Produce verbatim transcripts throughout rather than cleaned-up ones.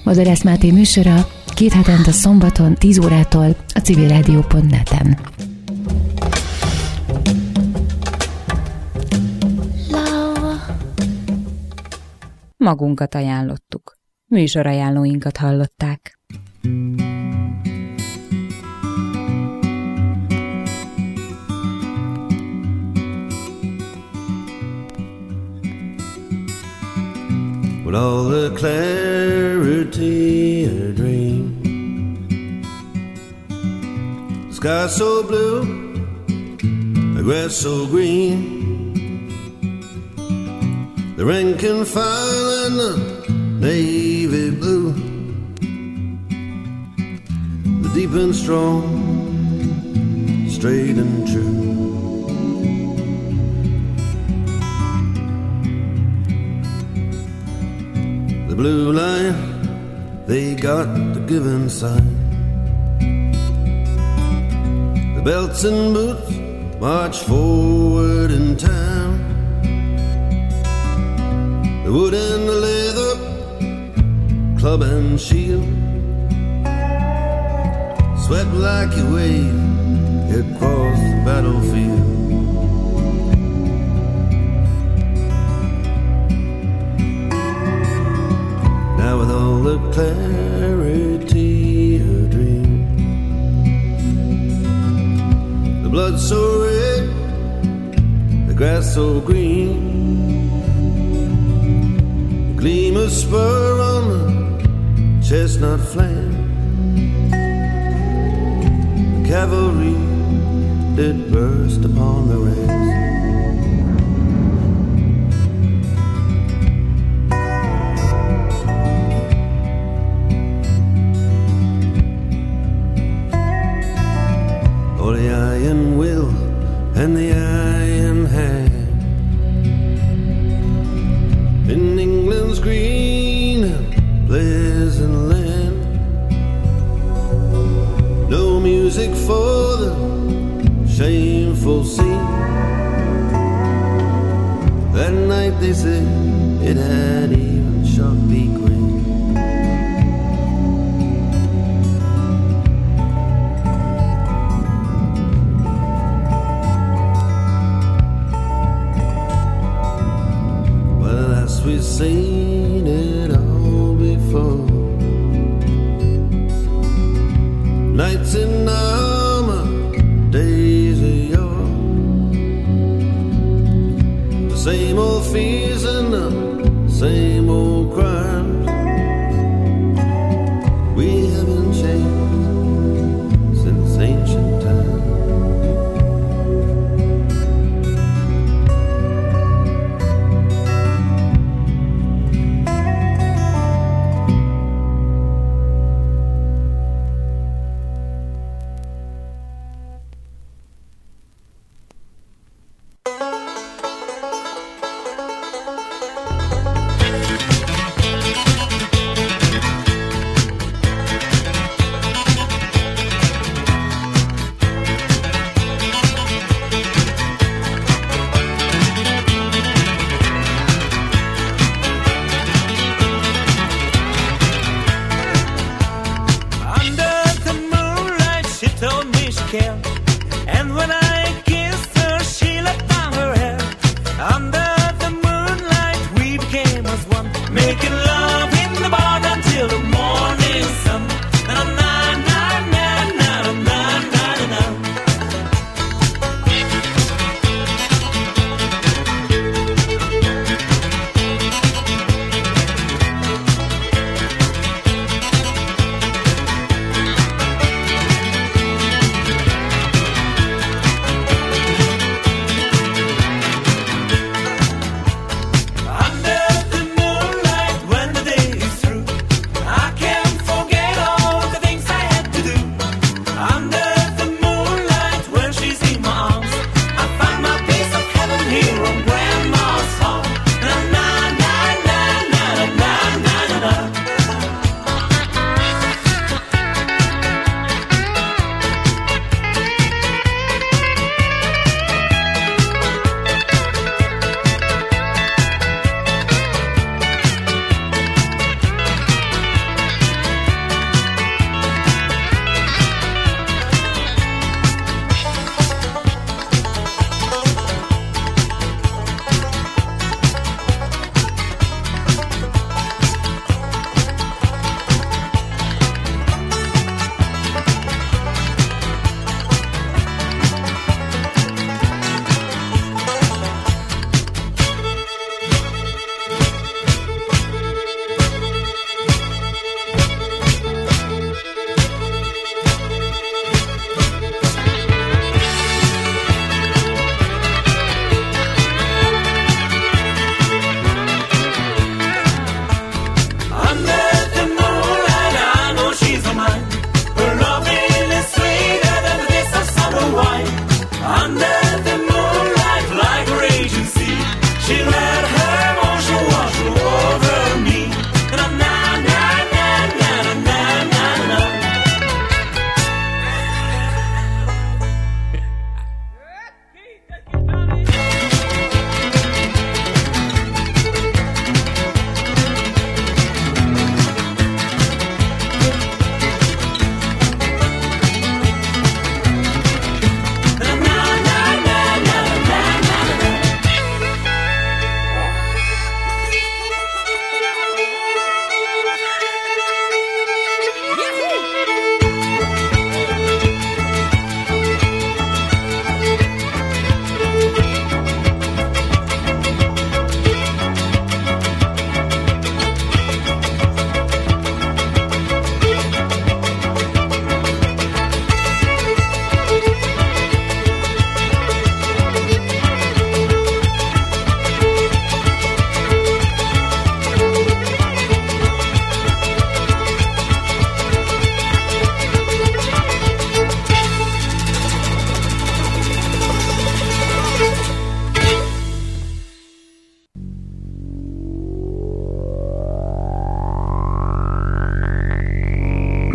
Bodorász Máté műsora két hetente szombaton tíz órától a civilrádió pont net-en. Magunkat ajánlottuk. Műsorajánlóinkat hallották. With all the clarity of a dream, the sky so blue, the grass so green, the rank and file and the navy blue, the deep and strong, straight and true. The blue line, they got the given sign. The belts and boots march forward in time. The wood and the leather, club and shield, sweat like a wave across the battlefield. Now with all the clarity of a dream, the blood so red, the grass so green, the gleam of spur on the chestnut flank, the cavalry did burst upon the ranks. Oh, the iron will and the iron hand in England's green and pleasant land. No music for the shameful scene. That night they say it had even shocked the queen. We've seen it all before. Nights in armor, days of yore. The same old fears and the same old crimes. We haven't changed since ancient times.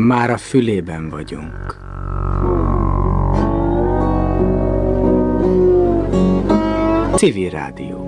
már a fülében vagyunk. Civil Rádió.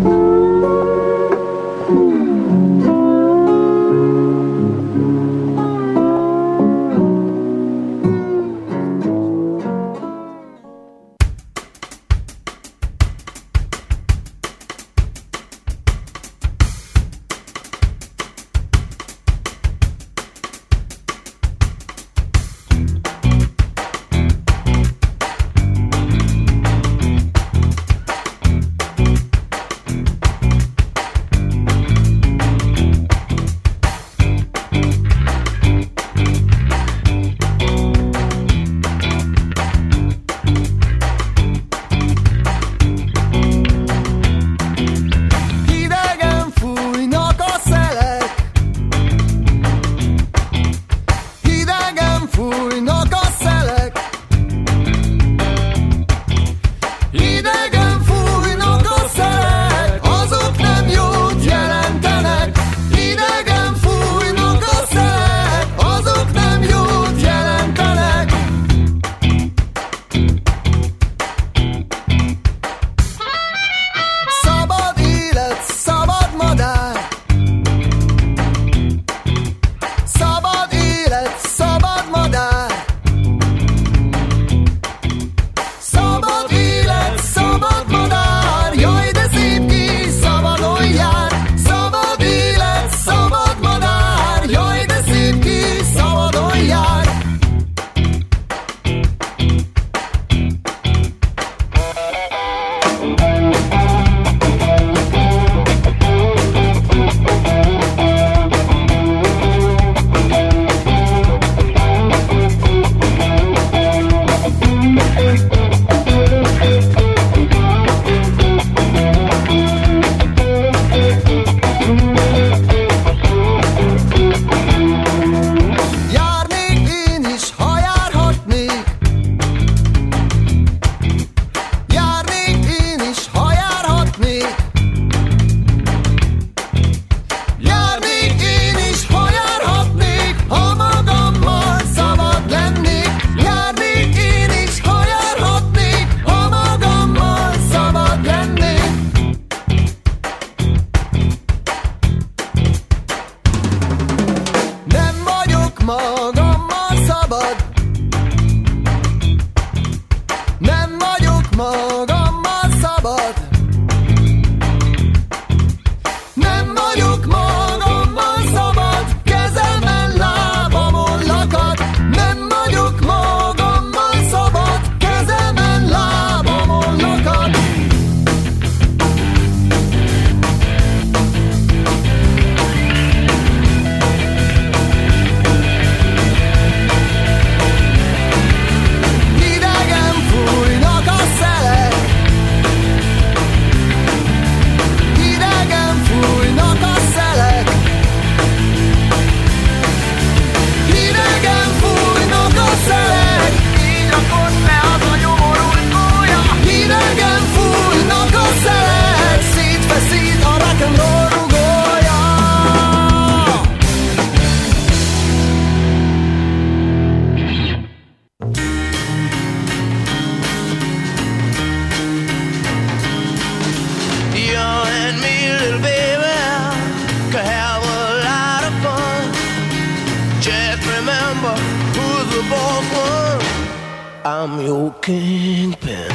I'm your kingpin.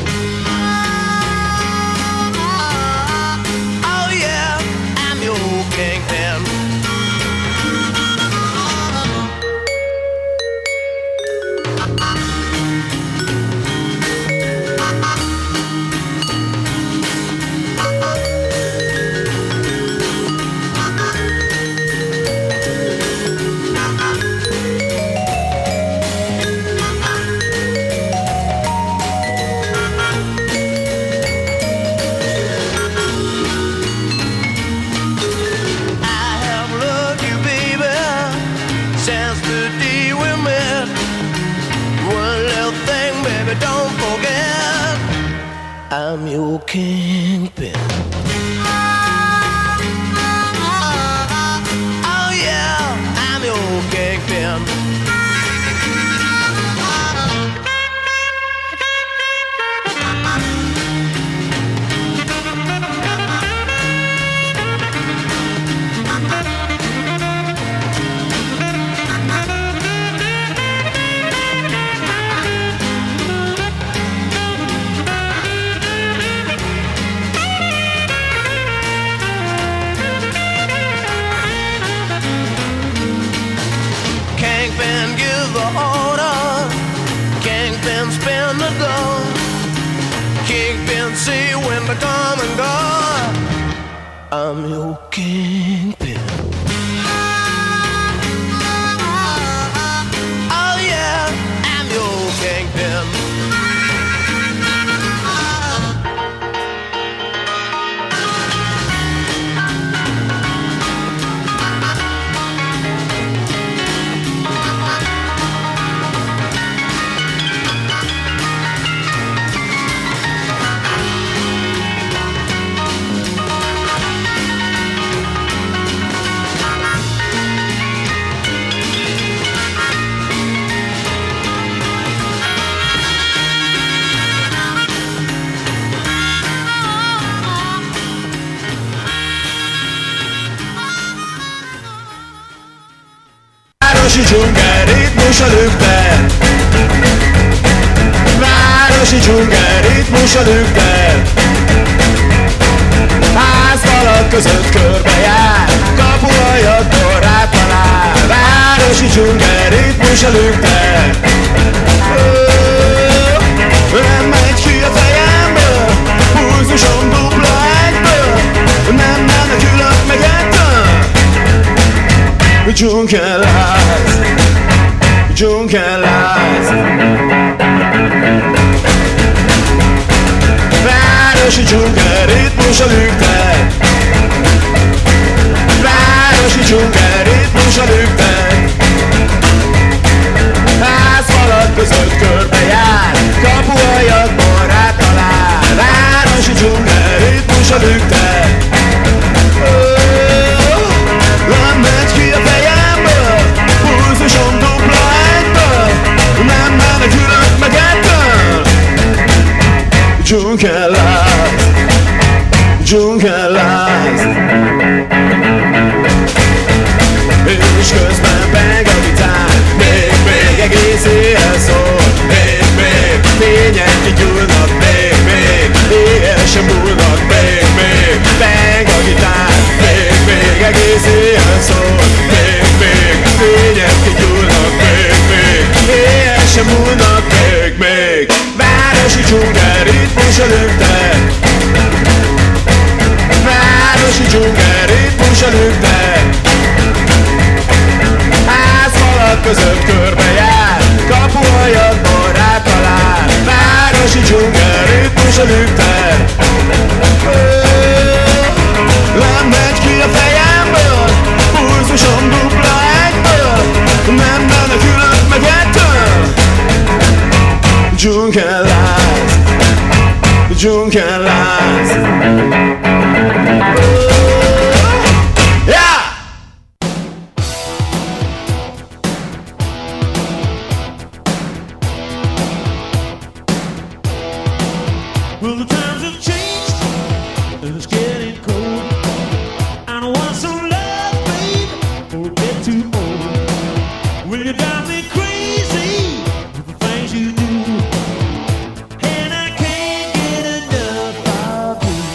Oh yeah, I'm your kingpin. I'm your kingpin. Oh yeah, I'm your kingpin. Kingpin give the order, Kingpin spin the gun, Kingpin see when to come and go. I'm your Kingpin. Oh yeah, I'm your Kingpin. Városi dzsungel, ritmus a lükter. Városi dzsungel, ritmus a lükter. Házfalak között körbejár, kapuajatból rátalál. Városi dzsungel, ritmus a lükter. Nem megy ki a fejemből, pulzusom dupla egyből. Nem menekülök meg ettől. Dzsungelláz, dzsungelláz. Városi dzsungel, ritmus a lükter. Városi dzsungel, ritmus a lükter. Házfalak között körbejár, kapuajatból rátalál. Városi dzsungel, ritmus a lükter. Nem megy ki a fejemből, pulzusom dupla egyből. Nem menekülök meg ettől. Dzsungelláz, dzsungelláz. És közben peng a gitár, még, még egész éjjel szól. Még, még fények kigyúlnak, még, még éjjel sem múlnak. Még, még peng a gitár, még, még egész éjjel szól. Még, még fények kigyúlnak, még, még éjjel sem múlnak. Még, még városi dzsungel, ritmus a lükter. Városi dzsungel, ritmus a lükter. Házfalak között körbejár, kapuajatból rátalál. Városi dzsungel, ritmus a lükter. Nem megy ki a fejemből, pulzusom dupla egyből. Nem menekülök meg ettől. Dzsungelláz, dzsungelláz. Yeah! Well, the times have changed, and it's getting cold. I don't want some love, babe, or get too old. Will you drive me crazy with the things you do? And I can't get enough of you.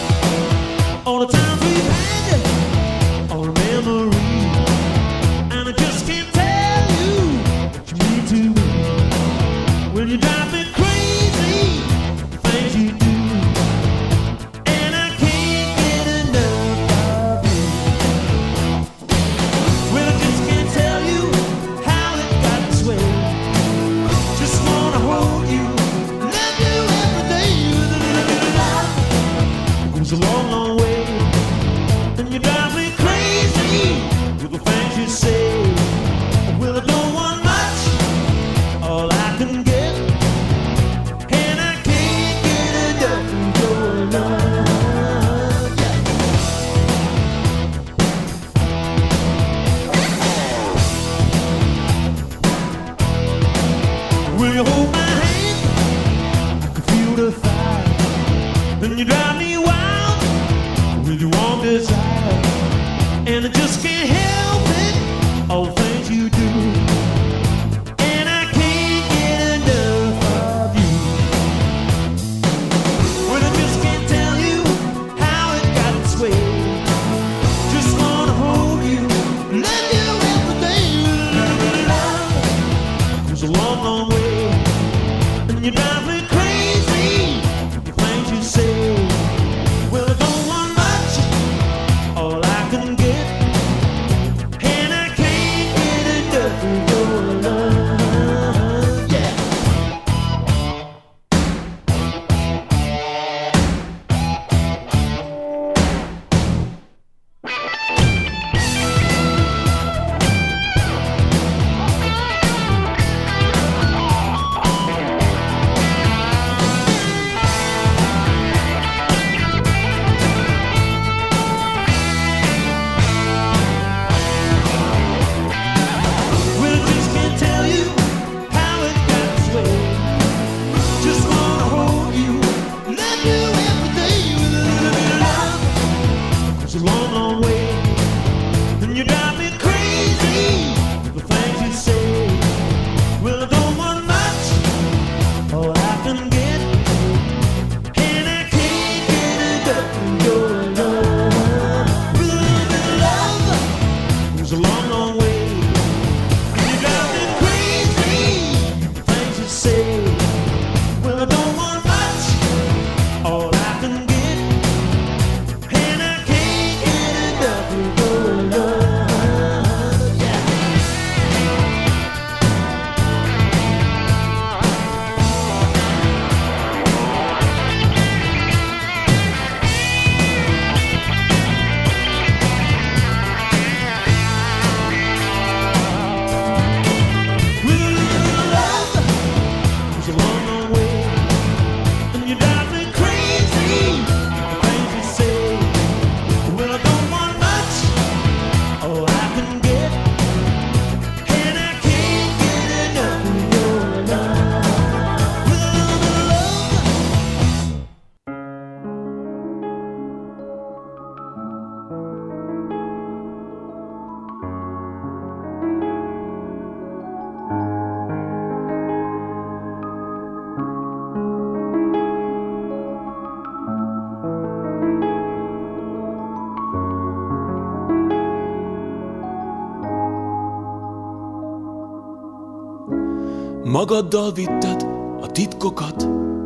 Magaddal vitted a titkokat,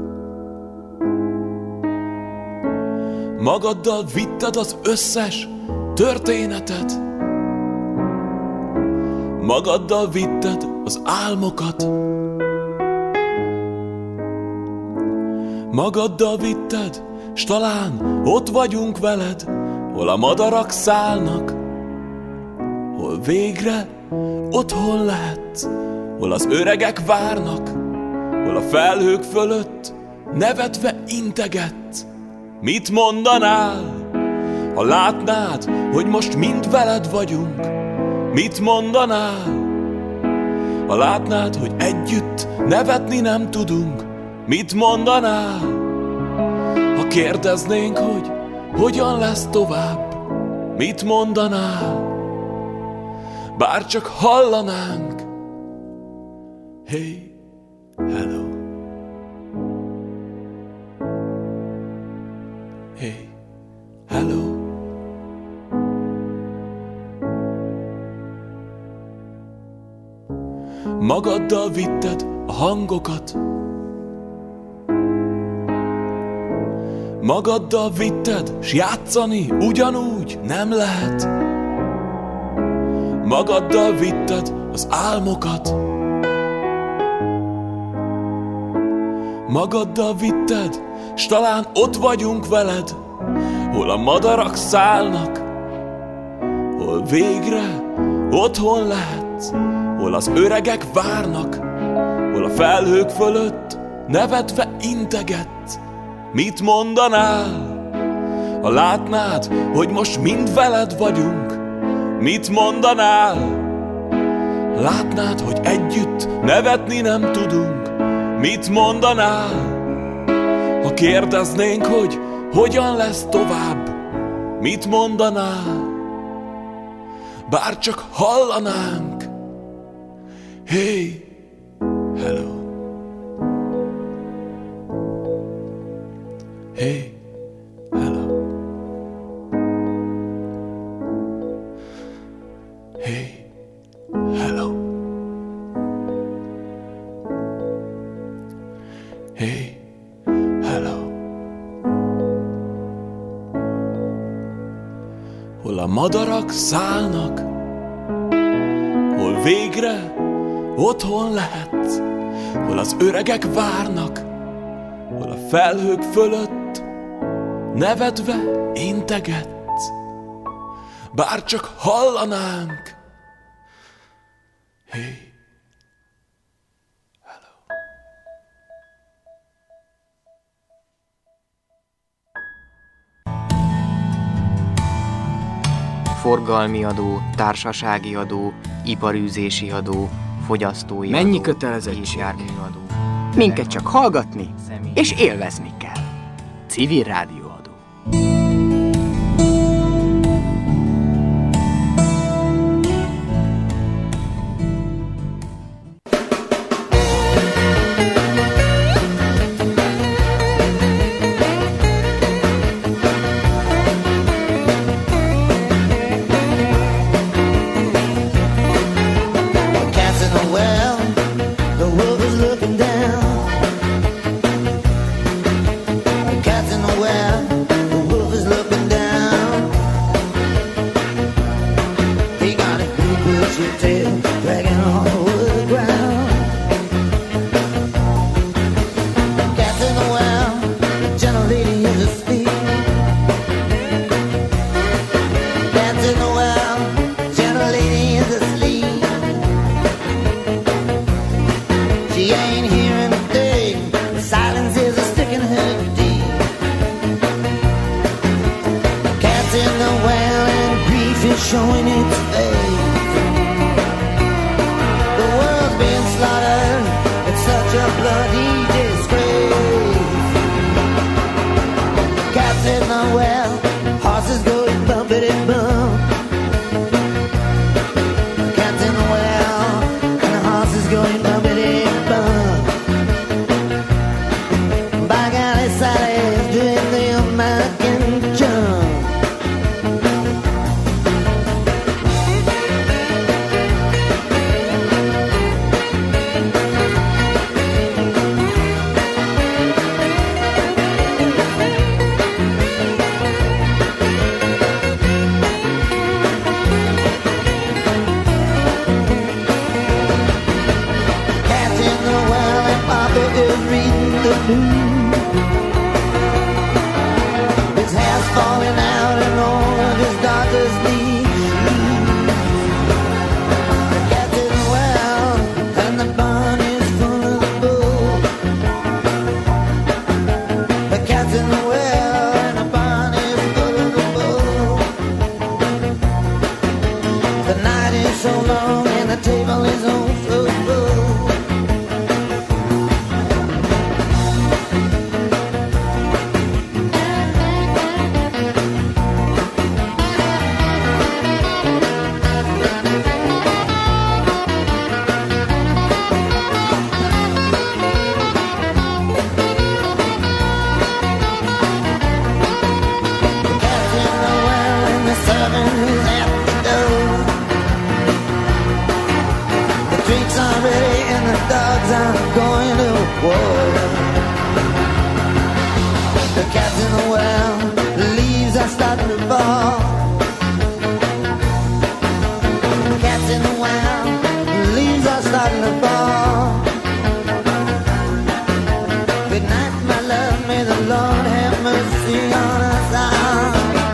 magaddal vitted az összes történetet, magaddal vitted az álmokat, magaddal vitted, s talán ott vagyunk veled, hol a madarak szállnak, hol végre otthon lehetsz, hol az öregek várnak, hol a felhők fölött nevetve integetsz. Mit mondanál, ha látnád, hogy most mind veled vagyunk? Mit mondanál, ha látnád, hogy együtt nevetni nem tudunk? Mit mondanál, ha kérdeznénk, hogy hogyan lesz tovább? Mit mondanál, bár csak hallanánk? Hey, hello. Hey, hello. Magaddal vitted a hangokat, magaddal vitted, s játszani ugyanúgy nem lehet. Magaddal vitted az álmokat, magaddal vitted, s talán ott vagyunk veled, hol a madarak szállnak, hol végre otthon lehetsz, hol az öregek várnak, hol a felhők fölött nevetve integetsz. Mit mondanál, ha látnád, hogy most mind veled vagyunk? Mit mondanál, látnád, hogy együtt nevetni nem tudunk? Mit mondanál, ha kérdeznénk, hogy hogyan lesz tovább? Mit mondanál, bár csak hallanánk? Hey, hello. Hey, hello. Hey, hello. Hey, hello. Hol a madarak szállnak, hol végre otthon lehetsz, hol az öregek várnak, hol a felhők fölött nevetve integetsz, bár csak hallanánk. Hey, hello. Forgalmi adó, társasági adó, iparűzési adó, fogyasztói Mennyi adó, kötelezettség? járműadó. Minket csak hallgatni és élvezni kell. Civil rádióadó. Well, do. His hair's falling out and all of his daughter's knees. The cat's in the well and the barn is full of the bull. The cat's in the well and the barn is full of the bull. The night is so long and the table is on so full. I'm going to war. The cat's in the well, the leaves are starting to fall. The cat's in the well, the leaves are starting to fall. Good night, my love, may the Lord have mercy on us all.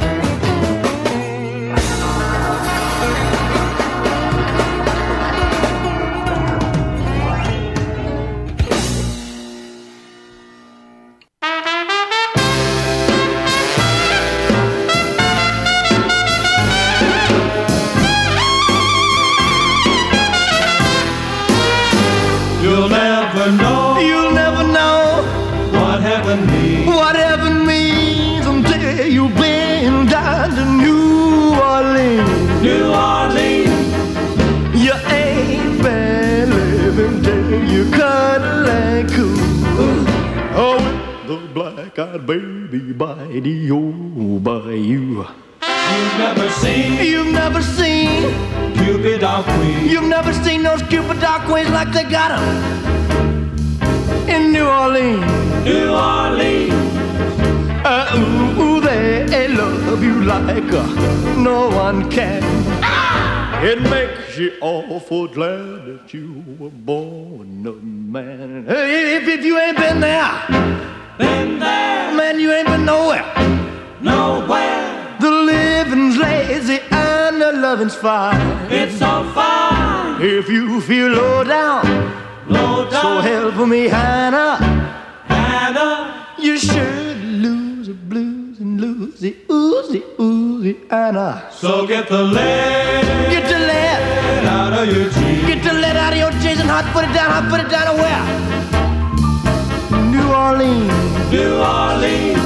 Black-eyed baby by the old bayou. You've never seen, you've never seen Cupid or Queen. You've never seen those Cupid or Queens like they got 'em in New Orleans. New Orleans. Uh, ooh, ooh, they love you like uh, no one can. Ah! It makes you awful glad that you were born a man. Hey, if, if you ain't been there, been there, man, you ain't been nowhere. Nowhere. The living's lazy and the loving's fine. It's so fine. If you feel low down, low down, so help me, Hannah, Hannah, you should lose the blues and lose the oozy, oozy, Anna. So get the lead, get the lead out of your jeans. Get the lead out of your jeans and hot put it down, hot put it down to where? New Orleans. New Orleans.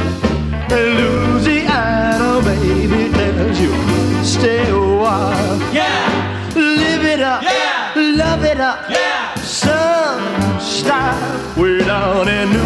Louisiana, baby, tells you stay a while. Yeah. Live it up. Yeah. Love it up. Yeah. Some style way down in New